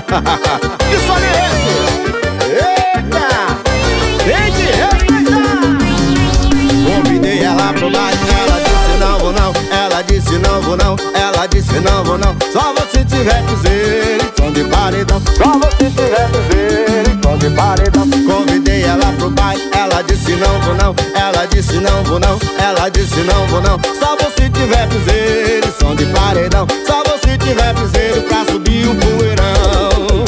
Que som é esse? Eita! Tem que respeitar! Convidei ela pro baile, ela disse não vou não. Ela disse não vou não, ela disse não vou não. Só você tiver piseiro e som de paredão. Só você tiver piseiro e som de paredão. Convidei ela pro baile, ela disse não vou não. Ela disse não vou não, ela disse não vou não. Só você tiver piseiro e som de paredão. Só você tiver piseiro pra subir o poeirão.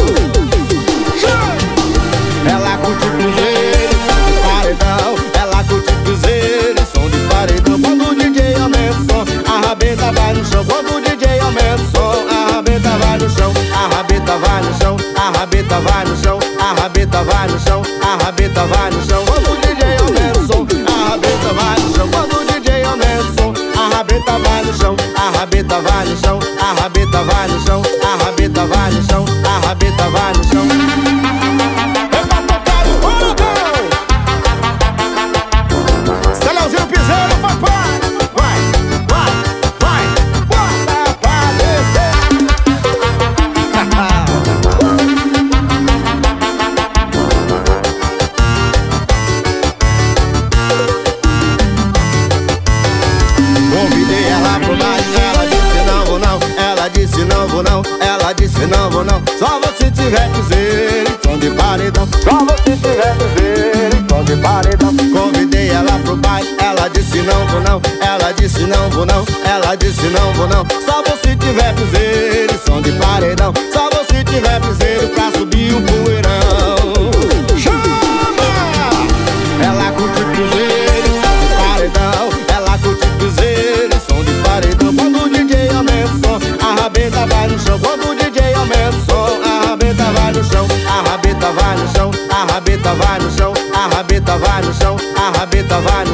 Ela curte piseiro, som de paredão. Ela curte piseiro, som de paredão. Quando o DJ aumenta o som, a rabeta vai no chão. Quando o DJ aumenta o som, a rabeta vai no chão. A rabeta vai no chão, a rabeta vai no chão. A rabeta vai no chão, a rabeta vai no chão. Quando o DJ aumenta o som, a rabeta vai no chão. Quando o DJ aumenta o som, a rabeta vai no chão. A rabeta vai no chão, a rabeta vai no chão. A rabeta vai no chão, a rabeta vai no chão. Celeuzinho Piseiro, papai! Vai, vai, vai, bota pra descer! Convidei ela pro baile, ela disse não vou não. Ela disse não vou não, ela disse não vou não. Só você tiver piseiro e som de paredão. Só você tiver piseiro e som de paredão. Convidei ela pro baile, ela disse não vou não. Ela disse não vou não, ela disse não vou não. Só você tiver piseiro e som de paredão. Só você tiver piseiro pra subir o poeirão. Chama! Ela curte piseiro e som de paredão. Ela curte piseiro e som de paredão. Quando o DJ aumenta o som, a rabeta vai no chão. Quando o DJ aumenta o som, a rabeta vai no chão. A rabeta vai no chão, a rabeta vai no chão. A rabeta vai no chão, a rabeta vai no chão.